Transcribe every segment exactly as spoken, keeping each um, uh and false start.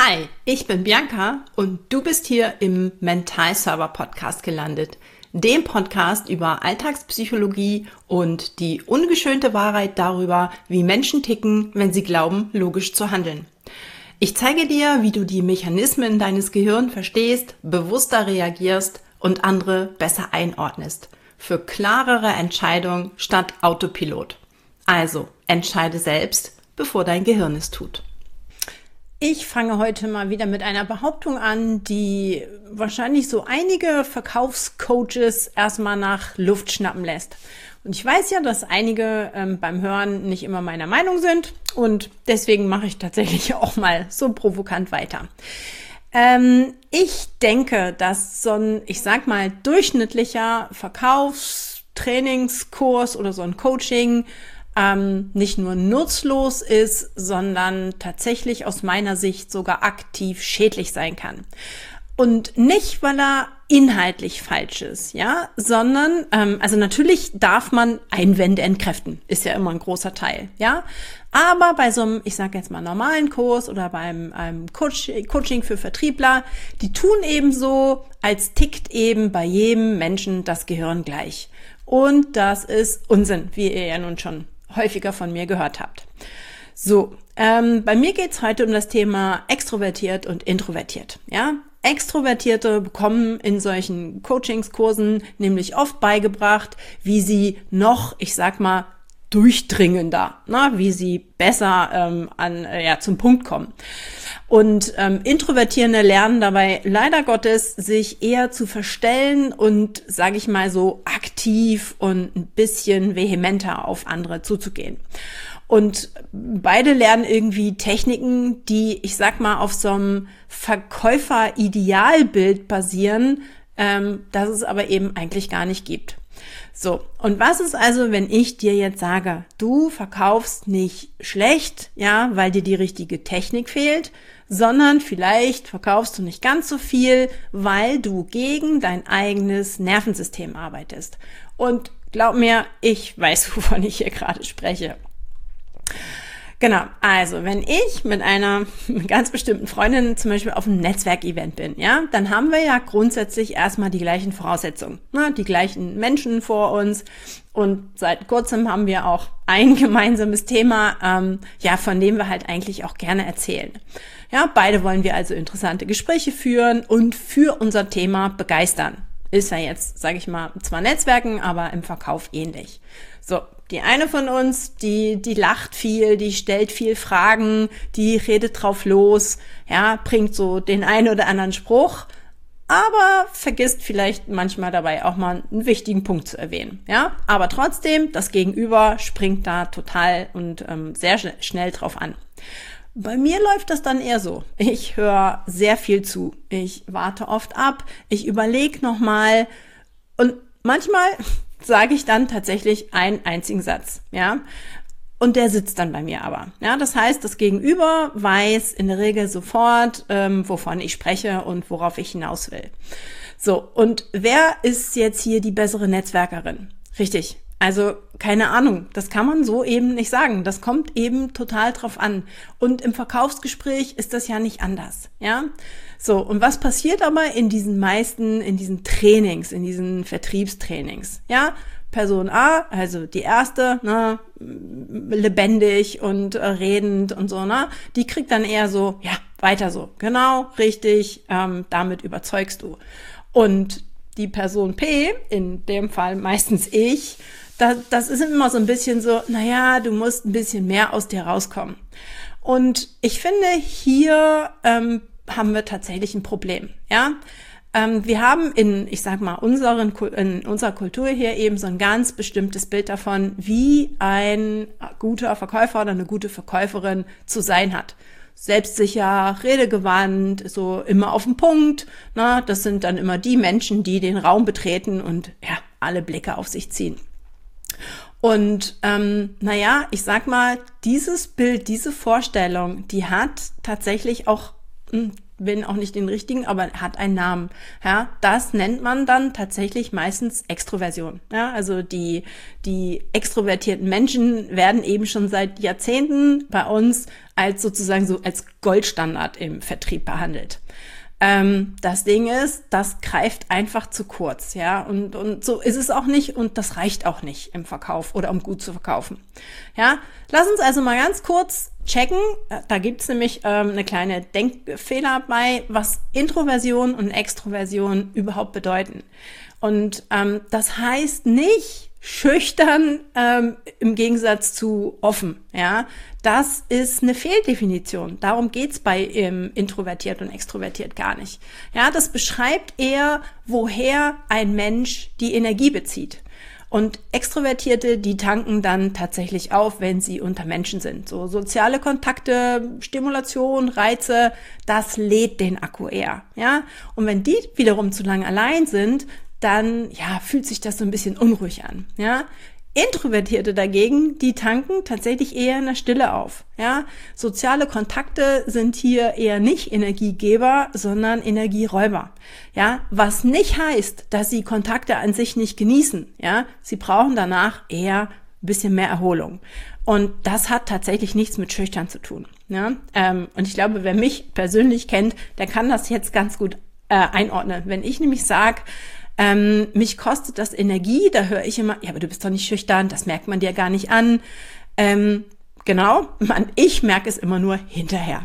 Hi, ich bin Bianca und du bist hier im Mental Server Podcast gelandet, dem Podcast über Alltagspsychologie und die ungeschönte Wahrheit darüber, wie Menschen ticken, wenn sie glauben, logisch zu handeln. Ich zeige dir, wie du die Mechanismen deines Gehirns verstehst, bewusster reagierst und andere besser einordnest. Für klarere Entscheidungen statt Autopilot. Also, entscheide selbst, bevor dein Gehirn es tut. Ich fange heute mal wieder mit einer Behauptung an, die wahrscheinlich so einige Verkaufscoaches erstmal nach Luft schnappen lässt. Und ich weiß ja, dass einige ähm, beim Hören nicht immer meiner Meinung sind und deswegen mache ich tatsächlich auch mal so provokant weiter. Ähm, ich denke, dass so ein, ich sag mal, durchschnittlicher Verkaufstrainingskurs oder so ein Coaching Ähm, nicht nur nutzlos ist, sondern tatsächlich aus meiner Sicht sogar aktiv schädlich sein kann. Und nicht, weil er inhaltlich falsch ist, ja, sondern, ähm, also natürlich darf man Einwände entkräften, ist ja immer ein großer Teil, ja. Aber bei so einem, ich sage jetzt mal normalen Kurs oder beim einem Coach, Coaching für Vertriebler, die tun eben so, als tickt eben bei jedem Menschen das Gehirn gleich. Und das ist Unsinn, wie ihr ja nun schon häufiger von mir gehört habt. So, ähm, bei mir geht's heute um das Thema extrovertiert und introvertiert. Ja, Extrovertierte bekommen in solchen Coachingskursen nämlich oft beigebracht, wie sie noch, ich sag mal, durchdringender, na, wie sie besser ähm, an äh, ja zum Punkt kommen. Und ähm, Introvertierende lernen dabei leider Gottes, sich eher zu verstellen und, sage ich mal, so aktiv und ein bisschen vehementer auf andere zuzugehen. Und beide lernen irgendwie Techniken, die, ich sag mal, auf so einem Verkäufer-Idealbild basieren, ähm, das es aber eben eigentlich gar nicht gibt. So, und was ist also, wenn ich dir jetzt sage, du verkaufst nicht schlecht, ja, weil dir die richtige Technik fehlt, sondern vielleicht verkaufst du nicht ganz so viel, weil du gegen dein eigenes Nervensystem arbeitest. Und glaub mir, ich weiß, wovon ich hier gerade spreche. Genau, also wenn ich mit einer ganz bestimmten Freundin zum Beispiel auf einem Netzwerkevent bin, ja, dann haben wir ja grundsätzlich erstmal die gleichen Voraussetzungen, ne, die gleichen Menschen vor uns und seit kurzem haben wir auch ein gemeinsames Thema, ähm, ja, von dem wir halt eigentlich auch gerne erzählen. Ja, beide wollen wir also interessante Gespräche führen und für unser Thema begeistern. Ist ja jetzt, sage ich mal, zwar Netzwerken, aber im Verkauf ähnlich. So, die eine von uns, die die lacht viel, die stellt viel Fragen, die redet drauf los, ja, bringt so den einen oder anderen Spruch, aber vergisst vielleicht manchmal dabei auch mal einen wichtigen Punkt zu erwähnen, ja. Aber trotzdem, das Gegenüber springt da total und ähm, sehr sch- schnell drauf an. Bei mir läuft das dann eher so. Ich höre sehr viel zu. Ich warte oft ab. Ich überlege nochmal. Und manchmal sage ich dann tatsächlich einen einzigen Satz. Ja, und der sitzt dann bei mir aber. Ja, das heißt, das Gegenüber weiß in der Regel sofort, ähm, wovon ich spreche und worauf ich hinaus will. So, und wer ist jetzt hier die bessere Netzwerkerin? Richtig. Also, keine Ahnung, das kann man so eben nicht sagen. Das kommt eben total drauf an. Und im Verkaufsgespräch ist das ja nicht anders, ja? So, und was passiert aber in diesen meisten, in diesen Trainings, in diesen Vertriebstrainings, ja? Person A, also die erste, ne, lebendig und äh, redend und so, ne, die kriegt dann eher so, ja, weiter so, genau, richtig, ähm, damit überzeugst du. Und die Person P, in dem Fall meistens ich, Das, das ist immer so ein bisschen so, naja, du musst ein bisschen mehr aus dir rauskommen. Und ich finde, hier ähm, haben wir tatsächlich ein Problem, ja. Ähm, wir haben in, ich sag mal, unseren, in unserer Kultur hier eben so ein ganz bestimmtes Bild davon, wie ein guter Verkäufer oder eine gute Verkäuferin zu sein hat. Selbstsicher, redegewandt, so immer auf den Punkt, na, das sind dann immer die Menschen, die den Raum betreten und ja, alle Blicke auf sich ziehen. Und ähm, naja, ich sag mal, dieses Bild, diese Vorstellung, die hat tatsächlich auch mh, bin auch nicht den richtigen, aber hat einen Namen. Ja, das nennt man dann tatsächlich meistens Extroversion. Ja, also die, die extrovertierten Menschen werden eben schon seit Jahrzehnten bei uns als sozusagen so als Goldstandard im Vertrieb behandelt. Ähm, das Ding ist, das greift einfach zu kurz, ja, und, und so ist es auch nicht und das reicht auch nicht im Verkauf oder um gut zu verkaufen. Ja, lass uns also mal ganz kurz checken, da gibt's nämlich ähm, eine kleine Denkfehler bei, was Introversion und Extroversion überhaupt bedeuten. Und ähm, das heißt nicht schüchtern ähm, im Gegensatz zu offen, ja. Das ist eine Fehldefinition. Darum geht's bei ähm, introvertiert und extrovertiert gar nicht. Ja, das beschreibt eher, woher ein Mensch die Energie bezieht. Und Extrovertierte, die tanken dann tatsächlich auf, wenn sie unter Menschen sind. So soziale Kontakte, Stimulation, Reize, das lädt den Akku eher, ja. Und wenn die wiederum zu lange allein sind, dann, ja, fühlt sich das so ein bisschen unruhig an, ja. Introvertierte dagegen, die tanken tatsächlich eher in der Stille auf, ja. Soziale Kontakte sind hier eher nicht Energiegeber, sondern Energieräuber, ja. Was nicht heißt, dass sie Kontakte an sich nicht genießen, ja. Sie brauchen danach eher ein bisschen mehr Erholung. Und das hat tatsächlich nichts mit Schüchtern zu tun, ja. Ähm, und ich glaube, wer mich persönlich kennt, der kann das jetzt ganz gut äh, einordnen. Wenn ich nämlich sage, Ähm, mich kostet das Energie, da höre ich immer, ja, aber du bist doch nicht schüchtern, das merkt man dir gar nicht an. Ähm, genau, man, ich merke es immer nur hinterher.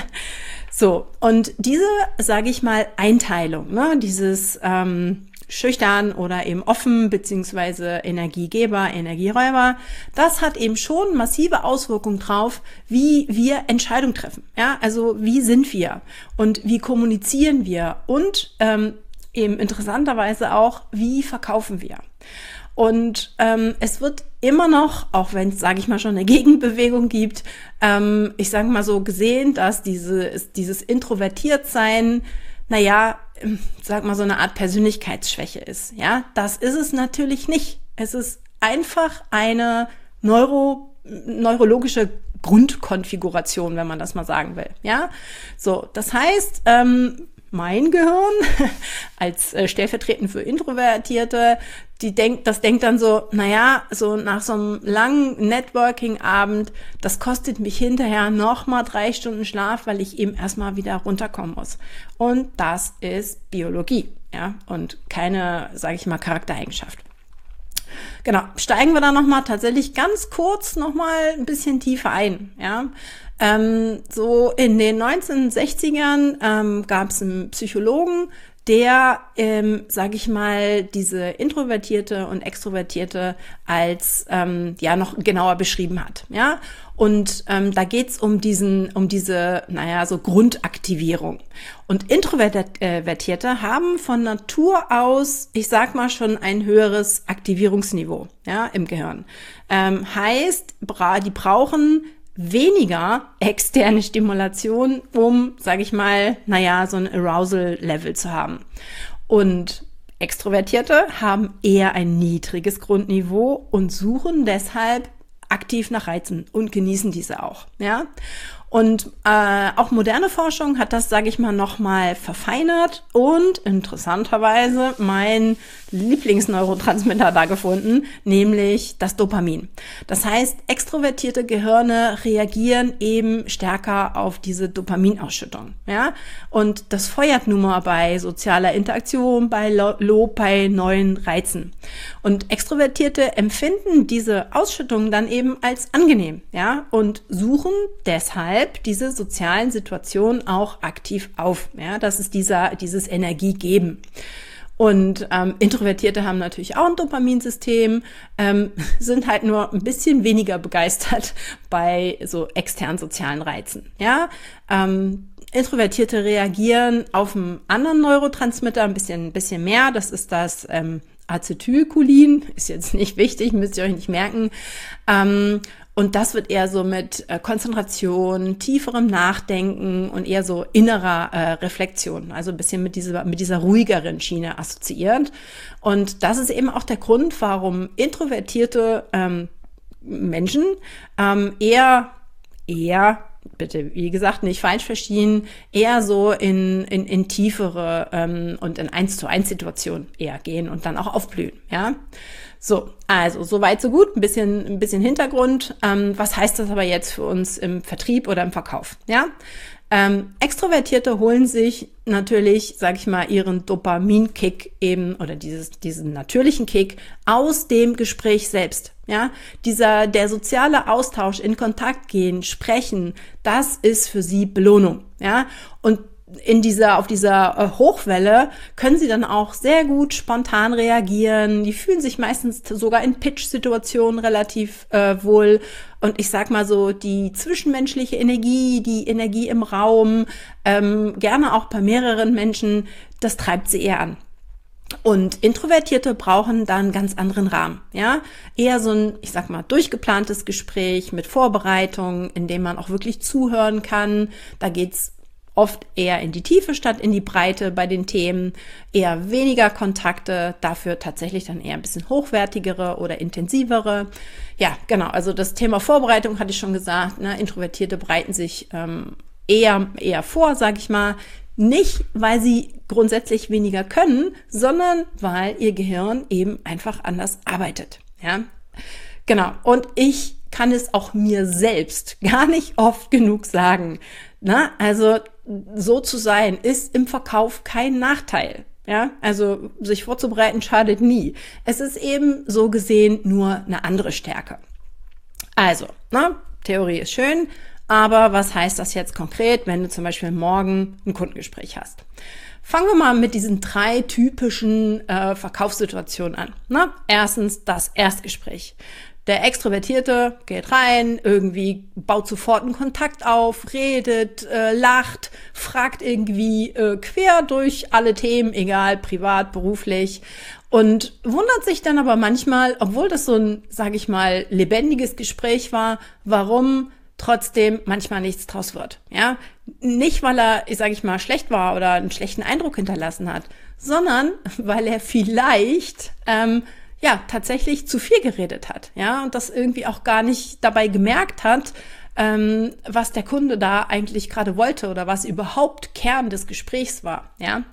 So, und diese, sage ich mal, Einteilung, ne, dieses ähm, schüchtern oder eben offen, beziehungsweise Energiegeber, Energieräuber, das hat eben schon massive Auswirkungen drauf, wie wir Entscheidungen treffen. Ja, also wie sind wir und wie kommunizieren wir und ähm, eben interessanterweise auch, wie verkaufen wir. Und ähm, es wird immer noch, auch wenn es, sage ich mal, schon eine Gegenbewegung gibt, ähm, ich sage mal so gesehen, dass diese, dieses Introvertiertsein, naja, sag mal, so eine Art Persönlichkeitsschwäche ist. Ja, das ist es natürlich nicht. Es ist einfach eine Neuro, neurologische Grundkonfiguration, wenn man das mal sagen will. Ja, so, das heißt, ähm, mein Gehirn als äh, stellvertretend für Introvertierte, die denkt, das denkt dann so, naja, so nach so einem langen Networking-Abend, das kostet mich hinterher nochmal drei Stunden Schlaf, weil ich eben erstmal wieder runterkommen muss. Und das ist Biologie, ja, und keine, sage ich mal, Charaktereigenschaft. Genau, steigen wir da nochmal tatsächlich ganz kurz nochmal ein bisschen tiefer ein, ja. Ähm, so in den neunzehnhundertsechzigern ähm, gab es einen Psychologen, der, ähm, sage ich mal, diese Introvertierte und Extrovertierte als ähm, ja noch genauer beschrieben hat, ja. Und ähm, da geht's um diesen, um diese, naja, so Grundaktivierung. Und Introvertierte haben von Natur aus, ich sag mal, schon ein höheres Aktivierungsniveau, ja, im Gehirn. Ähm, heißt, bra- die brauchen weniger externe Stimulation, um, sage ich mal, naja, so ein Arousal-Level zu haben. Und Extrovertierte haben eher ein niedriges Grundniveau und suchen deshalb aktiv nach Reizen und genießen diese auch, ja. Und äh, auch moderne Forschung hat das, sage ich mal, nochmal verfeinert und interessanterweise mein Lieblingsneurotransmitter da gefunden, nämlich das Dopamin. Das heißt, extrovertierte Gehirne reagieren eben stärker auf diese Dopaminausschüttung, ja. Und das feuert nun mal bei sozialer Interaktion, bei Lob, bei neuen Reizen. Und Extrovertierte empfinden diese Ausschüttung dann eben als angenehm, ja, und suchen deshalb diese sozialen Situationen auch aktiv auf. Ja, das ist dieser, dieses Energiegeben. Und ähm, Introvertierte haben natürlich auch ein Dopaminsystem, ähm, sind halt nur ein bisschen weniger begeistert bei so externen sozialen Reizen. Ja, ähm, Introvertierte reagieren auf einen anderen Neurotransmitter ein bisschen, ein bisschen mehr. Das ist das ähm, Acetylcholin. Ist jetzt nicht wichtig, müsst ihr euch nicht merken. Ähm, Und das wird eher so mit äh, Konzentration, tieferem Nachdenken und eher so innerer äh, Reflexion, also ein bisschen mit dieser, mit dieser ruhigeren Schiene assoziiert. Und das ist eben auch der Grund, warum introvertierte ähm, Menschen ähm, eher, eher bitte, wie gesagt, nicht falsch verstehen, eher so in, in, in tiefere ähm, und in eins zu eins Situationen eher gehen und dann auch aufblühen, ja. So, also soweit so gut, ein bisschen, ein bisschen Hintergrund. Ähm, was heißt das aber jetzt für uns im Vertrieb oder im Verkauf, ja? Ähm, Extrovertierte holen sich natürlich, sag ich mal, ihren Dopaminkick eben oder dieses, diesen natürlichen Kick aus dem Gespräch selbst. Ja, dieser, der soziale Austausch, in Kontakt gehen, sprechen, das ist für sie Belohnung. Ja, und in dieser, auf dieser äh, Hochwelle können sie dann auch sehr gut spontan reagieren. Die fühlen sich meistens sogar in Pitch-Situationen relativ äh, wohl. Und ich sag mal so, die zwischenmenschliche Energie, die Energie im Raum, ähm, gerne auch bei mehreren Menschen, das treibt sie eher an. Und Introvertierte brauchen da einen ganz anderen Rahmen, ja. Eher so ein, ich sag mal, durchgeplantes Gespräch mit Vorbereitung, in dem man auch wirklich zuhören kann. Da geht's oft eher in die Tiefe statt in die Breite bei den Themen, eher weniger Kontakte, dafür tatsächlich dann eher ein bisschen hochwertigere oder intensivere. Ja, genau, also das Thema Vorbereitung hatte ich schon gesagt, ne? Introvertierte bereiten sich ähm, eher, eher vor, sage ich mal, nicht, weil sie grundsätzlich weniger können, sondern weil ihr Gehirn eben einfach anders arbeitet, ja. Genau, und ich kann es auch mir selbst gar nicht oft genug sagen. Na, also so zu sein ist im Verkauf kein Nachteil. Ja, also sich vorzubereiten schadet nie. Es ist eben so gesehen nur eine andere Stärke. Also, na, Theorie ist schön, aber was heißt das jetzt konkret, wenn du zum Beispiel morgen ein Kundengespräch hast? Fangen wir mal mit diesen drei typischen äh, Verkaufssituationen an. Na, erstens das Erstgespräch. Der Extrovertierte geht rein, irgendwie baut sofort einen Kontakt auf, redet, äh, lacht, fragt irgendwie äh, quer durch alle Themen, egal, privat, beruflich, und wundert sich dann aber manchmal, obwohl das so ein, sage ich mal, lebendiges Gespräch war, warum trotzdem manchmal nichts draus wird. Ja, nicht, weil er, sage ich mal, schlecht war oder einen schlechten Eindruck hinterlassen hat, sondern weil er vielleicht ähm, ja, tatsächlich zu viel geredet hat, ja, und das irgendwie auch gar nicht dabei gemerkt hat, ähm, was der Kunde da eigentlich gerade wollte oder was überhaupt Kern des Gesprächs war, ja.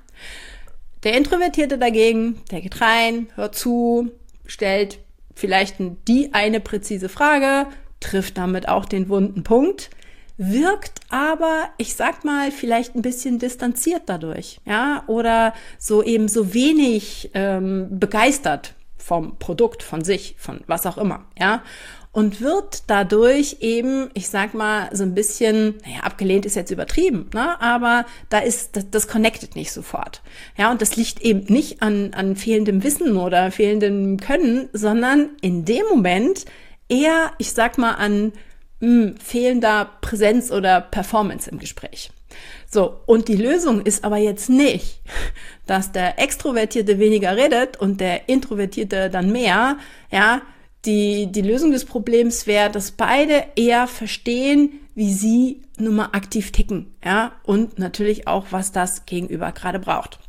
Der Introvertierte dagegen, der geht rein, hört zu, stellt vielleicht die eine präzise Frage, trifft damit auch den wunden Punkt, wirkt aber, ich sag mal, vielleicht ein bisschen distanziert dadurch, ja, oder so eben so wenig ähm, begeistert vom Produkt, von sich, von was auch immer, ja, und wird dadurch eben, ich sag mal, so ein bisschen, naja, abgelehnt ist jetzt übertrieben, ne, aber da ist, das, das connectet nicht sofort, ja, und das liegt eben nicht an, an fehlendem Wissen oder fehlendem Können, sondern in dem Moment eher, ich sag mal, an mh, fehlender Präsenz oder Performance im Gespräch. So, und die Lösung ist aber jetzt nicht, dass der Extrovertierte weniger redet und der Introvertierte dann mehr. Ja, die, die Lösung des Problems wäre, dass beide eher verstehen, wie sie nun mal aktiv ticken. Ja, und natürlich auch, was das Gegenüber gerade braucht.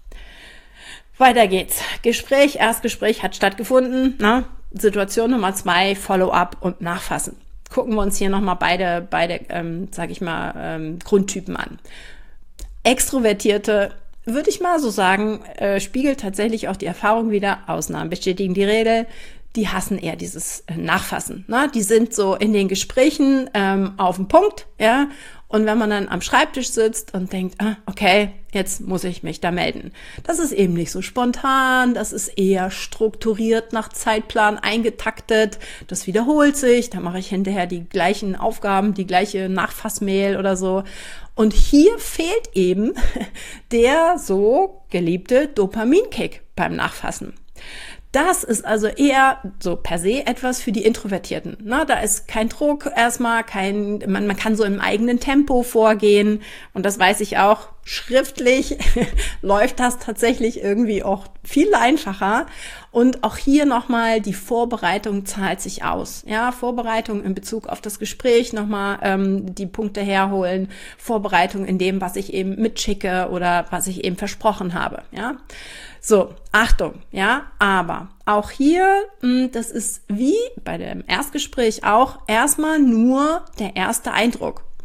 Weiter geht's. Gespräch, Erstgespräch hat stattgefunden. Na, Situation Nummer zwei, Follow-up und Nachfassen. Gucken wir uns hier nochmal beide, beide ähm, sage ich mal, ähm, Grundtypen an. Extrovertierte, würde ich mal so sagen, äh, spiegelt tatsächlich auch die Erfahrung wider. Ausnahmen bestätigen die Regel. Die hassen eher dieses äh, Nachfassen. Ne? Die sind so in den Gesprächen ähm, auf den Punkt, ja. Und wenn man dann am Schreibtisch sitzt und denkt, ah, okay, jetzt muss ich mich da melden. Das ist eben nicht so spontan, das ist eher strukturiert nach Zeitplan eingetaktet. Das wiederholt sich, da mache ich hinterher die gleichen Aufgaben, die gleiche Nachfassmail oder so. Und hier fehlt eben der so geliebte Dopaminkick beim Nachfassen. Das ist also eher so per se etwas für die Introvertierten. Na, da ist kein Druck erstmal, kein, man, man kann so im eigenen Tempo vorgehen. Und das weiß ich auch, schriftlich läuft das tatsächlich irgendwie auch viel einfacher. Und auch hier nochmal, die Vorbereitung zahlt sich aus. Ja, Vorbereitung in Bezug auf das Gespräch, nochmal ähm, die Punkte herholen. Vorbereitung in dem, was ich eben mitschicke oder was ich eben versprochen habe. Ja. So, Achtung, ja, aber auch hier, das ist wie bei dem Erstgespräch auch erstmal nur der erste Eindruck.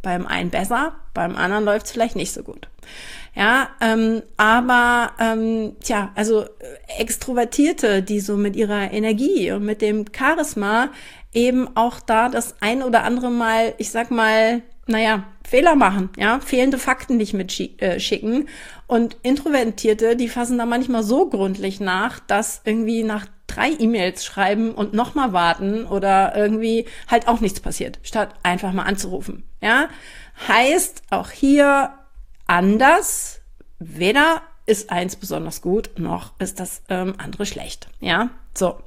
beim einen besser, beim anderen läuft es vielleicht nicht so gut. Ja, ähm, aber ähm, tja, also Extrovertierte, die so mit ihrer Energie und mit dem Charisma eben auch da das ein oder andere Mal, ich sag mal, naja, Fehler machen, ja, fehlende Fakten nicht mitschicken. Und Introvertierte, die fassen da manchmal so gründlich nach, dass irgendwie nach drei E-Mails schreiben und nochmal warten oder irgendwie halt auch nichts passiert, statt einfach mal anzurufen, ja. Heißt auch hier anders, weder ist eins besonders gut, noch ist das ähm, andere schlecht, ja. So,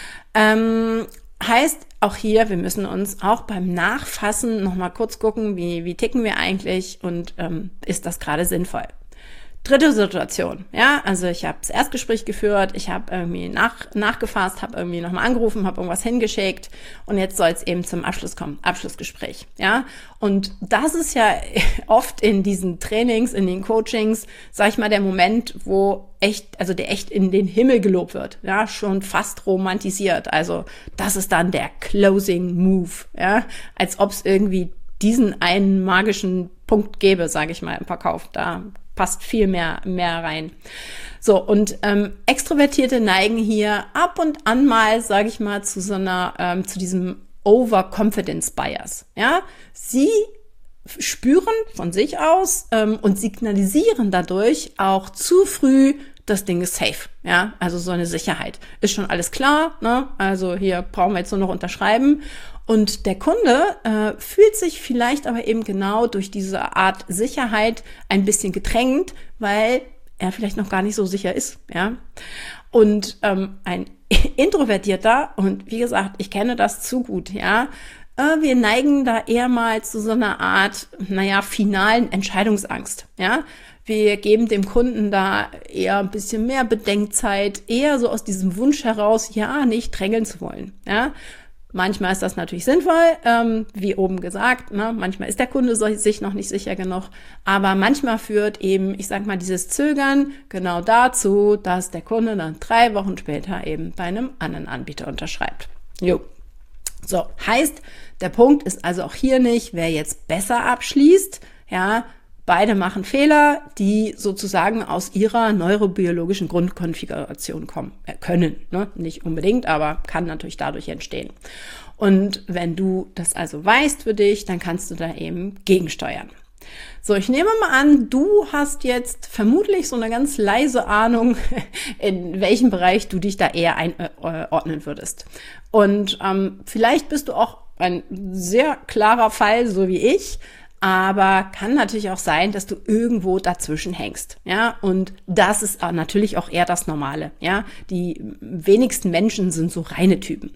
ähm, heißt auch hier, wir müssen uns auch beim Nachfassen nochmal kurz gucken, wie, wie ticken wir eigentlich und ähm, ist das gerade sinnvoll. Dritte Situation, ja, also ich habe das Erstgespräch geführt, ich habe irgendwie nach, nachgefasst, habe irgendwie nochmal angerufen, habe irgendwas hingeschickt und jetzt soll es eben zum Abschluss kommen, Abschlussgespräch, ja. Und das ist ja oft in diesen Trainings, in den Coachings, sag ich mal, der Moment, wo echt, also der echt in den Himmel gelobt wird, ja, schon fast romantisiert. Also das ist dann der Closing Move, ja, als ob es irgendwie diesen einen magischen Punkt gäbe, sage ich mal, im Verkauf. Da passt viel mehr mehr rein. So, und ähm, Extrovertierte neigen hier ab und an mal, sage ich mal, zu so einer, ähm, zu diesem Overconfidence Bias. Ja, sie spüren von sich aus ähm, und signalisieren dadurch auch zu früh, das Ding ist safe, ja, also so eine Sicherheit. Ist schon alles klar, ne? Also hier brauchen wir jetzt nur noch unterschreiben. Und der Kunde äh, fühlt sich vielleicht aber eben genau durch diese Art Sicherheit ein bisschen gedrängt, weil er vielleicht noch gar nicht so sicher ist, ja. Und ähm, ein Introvertierter, und wie gesagt, ich kenne das zu gut, ja, äh, wir neigen da eher mal zu so einer Art, naja, finalen Entscheidungsangst, ja. Wir geben dem Kunden da eher ein bisschen mehr Bedenkzeit, eher so aus diesem Wunsch heraus, ja, nicht drängeln zu wollen, ja. Manchmal ist das natürlich sinnvoll, ähm, wie oben gesagt, ne? Manchmal ist der Kunde sich noch nicht sicher genug, aber manchmal führt eben, ich sag mal, dieses Zögern genau dazu, dass der Kunde dann drei Wochen später eben bei einem anderen Anbieter unterschreibt. Jo. So, heißt, der Punkt ist also auch hier nicht, wer jetzt besser abschließt, ja, beide machen Fehler, die sozusagen aus ihrer neurobiologischen Grundkonfiguration kommen äh, können. Ne? Nicht unbedingt, aber kann natürlich dadurch entstehen. Und wenn du das also weißt für dich, dann kannst du da eben gegensteuern. So, ich nehme mal an, du hast jetzt vermutlich so eine ganz leise Ahnung, in welchem Bereich du dich da eher einordnen würdest. Und ähm, vielleicht bist du auch ein sehr klarer Fall, so wie ich, aber kann natürlich auch sein, dass du irgendwo dazwischen hängst, ja, und das ist natürlich auch eher das Normale, ja, die wenigsten Menschen sind so reine Typen.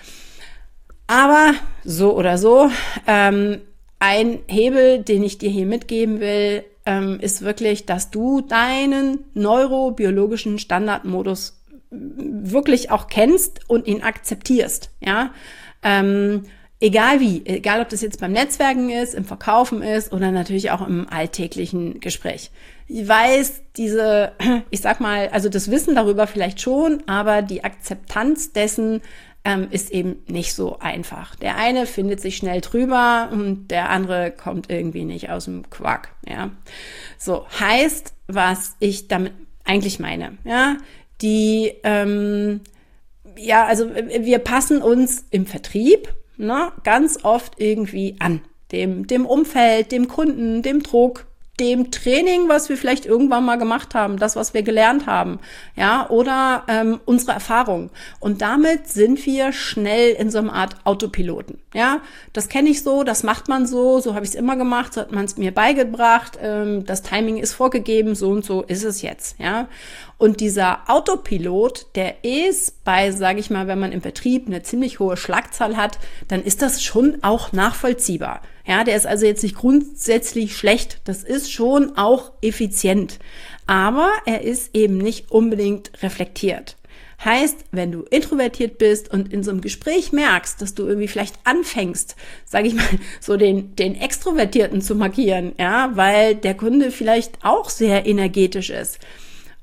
Aber so oder so, ähm, ein Hebel, den ich dir hier mitgeben will, ähm, ist wirklich, dass du deinen neurobiologischen Standardmodus wirklich auch kennst und ihn akzeptierst, ja, ähm, egal wie, egal ob das jetzt beim Netzwerken ist, im Verkaufen ist oder natürlich auch im alltäglichen Gespräch. Ich weiß, diese, ich sag mal, also das Wissen darüber vielleicht schon, aber die Akzeptanz dessen ähm, ist eben nicht so einfach. Der eine findet sich schnell drüber und der andere kommt irgendwie nicht aus dem Quark, ja. So, heißt, was ich damit eigentlich meine, ja, die, ähm, ja, also wir passen uns im Vertrieb, na, ganz oft irgendwie an. Dem, dem Umfeld, dem Kunden, dem Druck, dem Training, was wir vielleicht irgendwann mal gemacht haben, das, was wir gelernt haben, ja, oder ähm, unsere Erfahrung. Und damit sind wir schnell in so einer Art Autopiloten, ja. Das kenne ich so, das macht man so, so habe ich es immer gemacht, so hat man es mir beigebracht, ähm, das Timing ist vorgegeben, so und so ist es jetzt, ja. Und dieser Autopilot, der ist bei, sage ich mal, wenn man im Vertrieb eine ziemlich hohe Schlagzahl hat, dann ist das schon auch nachvollziehbar. Ja, der ist also jetzt nicht grundsätzlich schlecht. Das ist schon auch effizient. Aber er ist eben nicht unbedingt reflektiert. Heißt, wenn du introvertiert bist und in so einem Gespräch merkst, dass du irgendwie vielleicht anfängst, sage ich mal, so den, den Extrovertierten zu markieren, ja, weil der Kunde vielleicht auch sehr energetisch ist.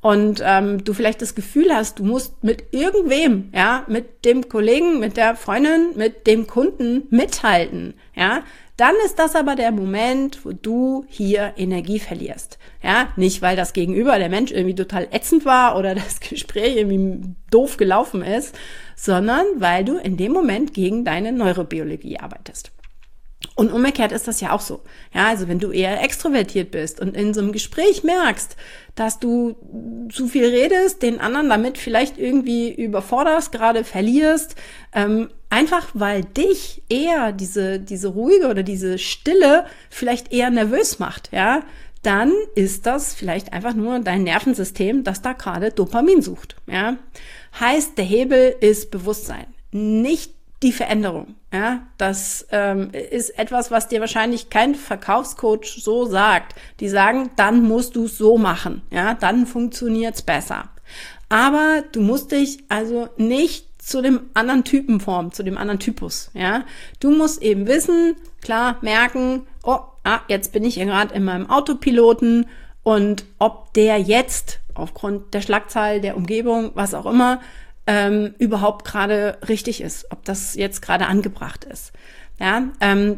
und ähm, du vielleicht das Gefühl hast, du musst mit irgendwem, ja, mit dem Kollegen, mit der Freundin, mit dem Kunden mithalten, ja, dann ist das aber der Moment, wo du hier Energie verlierst. Ja, nicht, weil das Gegenüber, der Mensch irgendwie total ätzend war oder das Gespräch irgendwie doof gelaufen ist, sondern weil du in dem Moment gegen deine Neurobiologie arbeitest. Und umgekehrt ist das ja auch so. Ja, also wenn du eher extrovertiert bist und in so einem Gespräch merkst, dass du zu viel redest, den anderen damit vielleicht irgendwie überforderst, gerade verlierst, ähm, einfach weil dich eher diese, diese ruhige oder diese Stille vielleicht eher nervös macht, ja, dann ist das vielleicht einfach nur dein Nervensystem, das da gerade Dopamin sucht, ja. Heißt, der Hebel ist Bewusstsein, nicht die Veränderung, ja, das ähm, ist etwas, was dir wahrscheinlich kein Verkaufscoach so sagt. Die sagen, dann musst du es so machen, ja, dann funktioniert's besser. Aber du musst dich also nicht zu dem anderen Typen formen, zu dem anderen Typus, ja. Du musst eben wissen, klar merken, oh, ah, jetzt bin ich ja gerade in meinem Autopiloten und ob der jetzt aufgrund der Schlagzahl, der Umgebung, was auch immer, Ähm, überhaupt gerade richtig ist, ob das jetzt gerade angebracht ist. Ja, ähm,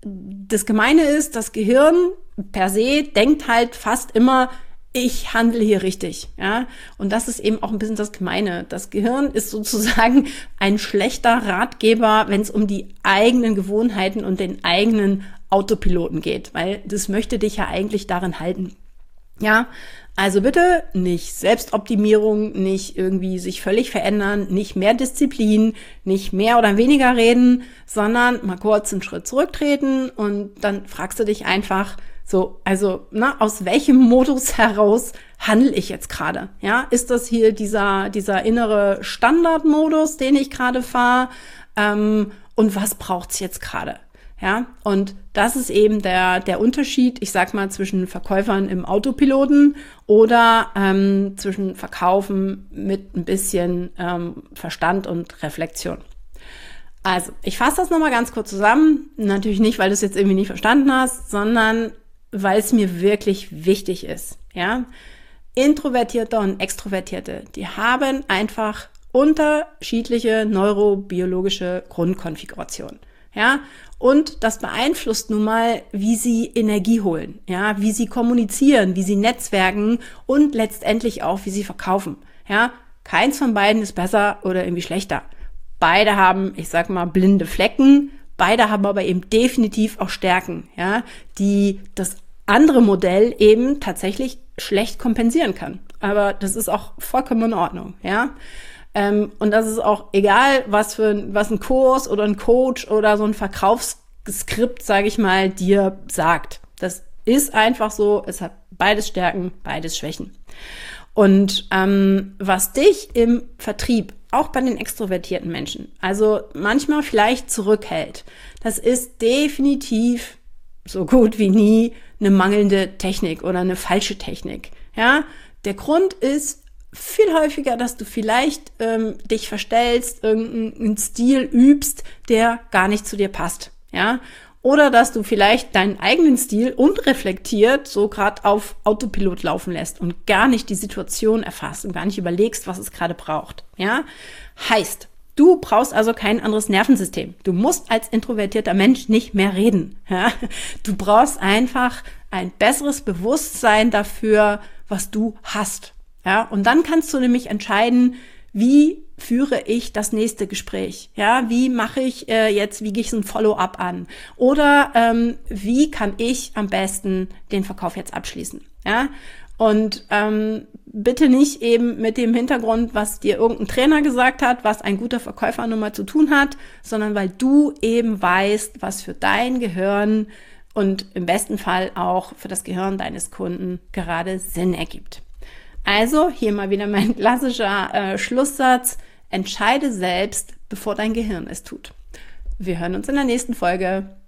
das Gemeine ist, das Gehirn per se denkt halt fast immer, ich handle hier richtig, ja, und das ist eben auch ein bisschen das Gemeine. Das Gehirn ist sozusagen ein schlechter Ratgeber, wenn es um die eigenen Gewohnheiten und den eigenen Autopiloten geht, weil das möchte dich ja eigentlich darin halten. Ja, also bitte nicht Selbstoptimierung, nicht irgendwie sich völlig verändern, nicht mehr Disziplin, nicht mehr oder weniger reden, sondern mal kurz einen Schritt zurücktreten und dann fragst du dich einfach so, also, na, aus welchem Modus heraus handle ich jetzt gerade? Ja, ist das hier dieser, dieser innere Standardmodus, den ich gerade fahre? Ähm, und was braucht's jetzt gerade? Ja, und das ist eben der, der Unterschied, ich sag mal, zwischen Verkäufern im Autopiloten oder ähm, zwischen Verkaufen mit ein bisschen ähm, Verstand und Reflexion. Also, ich fasse das nochmal ganz kurz zusammen. Natürlich nicht, weil du es jetzt irgendwie nicht verstanden hast, sondern weil es mir wirklich wichtig ist. Ja, Introvertierte und Extrovertierte, die haben einfach unterschiedliche neurobiologische Grundkonfigurationen. Ja, und das beeinflusst nun mal, wie sie Energie holen, ja, wie sie kommunizieren, wie sie netzwerken und letztendlich auch, wie sie verkaufen. Ja, keins von beiden ist besser oder irgendwie schlechter. Beide haben, ich sag mal, blinde Flecken. Beide haben aber eben definitiv auch Stärken, ja, die das andere Modell eben tatsächlich schlecht kompensieren kann. Aber das ist auch vollkommen in Ordnung, ja. Ähm, und das ist auch egal, was für was ein Kurs oder ein Coach oder so ein Verkaufsskript, sage ich mal, dir sagt. Das ist einfach so. Es hat beides Stärken, beides Schwächen. Und ähm, was dich im Vertrieb, auch bei den extrovertierten Menschen, also manchmal vielleicht zurückhält, das ist definitiv so gut wie nie eine mangelnde Technik oder eine falsche Technik. Ja, der Grund ist viel häufiger, dass du vielleicht ähm, dich verstellst, irgendeinen Stil übst, der gar nicht zu dir passt, ja, oder dass du vielleicht deinen eigenen Stil unreflektiert so gerade auf Autopilot laufen lässt und gar nicht die Situation erfasst und gar nicht überlegst, was es gerade braucht, ja, heißt, du brauchst also kein anderes Nervensystem. Du musst als introvertierter Mensch nicht mehr reden, ja, du brauchst einfach ein besseres Bewusstsein dafür, was du hast. Ja, und dann kannst du nämlich entscheiden, wie führe ich das nächste Gespräch? Ja, wie mache ich äh, jetzt, wie gehe ich so ein Follow-up an? Oder ähm, wie kann ich am besten den Verkauf jetzt abschließen? Ja, und ähm, bitte nicht eben mit dem Hintergrund, was dir irgendein Trainer gesagt hat, was ein guter Verkäufer nun mal zu tun hat, sondern weil du eben weißt, was für dein Gehirn und im besten Fall auch für das Gehirn deines Kunden gerade Sinn ergibt. Also hier mal wieder mein klassischer äh, Schlusssatz. Entscheide selbst, bevor dein Gehirn es tut. Wir hören uns in der nächsten Folge.